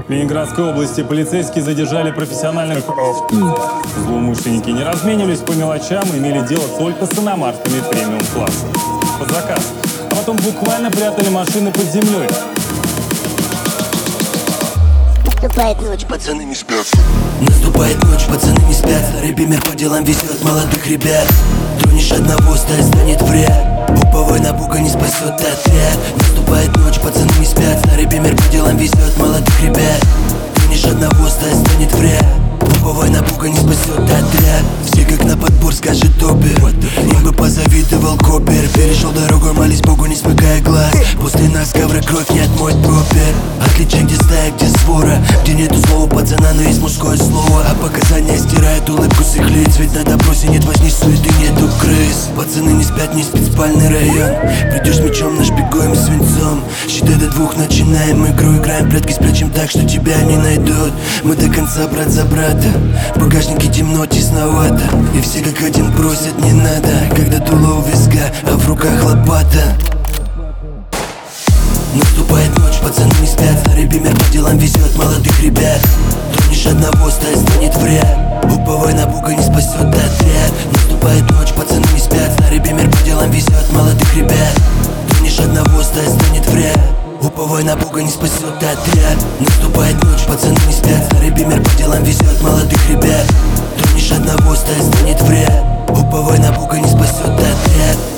В Ленинградской области полицейские задержали профессиональных злоумышленники. Не разменивались по мелочам и имели дело только с иномарками премиум-класса. Под заказ. А потом буквально прятали машины под землей. Наступает ночь, пацаны не спят. Наступает ночь, пацаны не спят. Старый мир по делам везет молодых ребят. Тронешь одного, стать станет вред. Уповой на Бога не спасет отряд. Наступает ночь, пацаны не спят. Старый мир по делам везет молодых ребят. Тронешь одного, стать станет вред. Уповой на Бога не спасет отряд. Все как на подбор скажет топер. Им бы позавидовал Копер. Перешел дорогу, молись Богу, не смыкая глаз. После нас ковра кровь не отмоет пропер. Отличай, где стая, где свора. Где нету слова пацана, но есть мужское слово. А показания стирают улыбку с их лиц. Ведь на допросе нет возни суеты, нету крыс. Пацаны не спят, не спит спальный район. Придешь мечом, нашпигуем свинцом. Считай до 2, начинаем игру. Играем прятки, спрячем так, что тебя не найдут. Мы до конца брат за брата. В багажнике темно, тесновато. И все как один просят, не надо. Когда дуло у виска, а в руках лопата. Наступает ночь, пацаны не спят. Старый бимер по делам везет молодых ребят. Тронешь одного, стать станет вред. Уповай на Бога, не спасет отряд. Наступает ночь, пацаны не спят. Старый бимер по делам везет молодых ребят. Тронешь одного, стать станет вред. Уповай на Бога, не спасет отряд. Наступает ночь, пацаны не спят. Старый бимер по делам везет молодых ребят. Тронешь одного, стать станет вред. Уповай на Бога, не спасет отряд.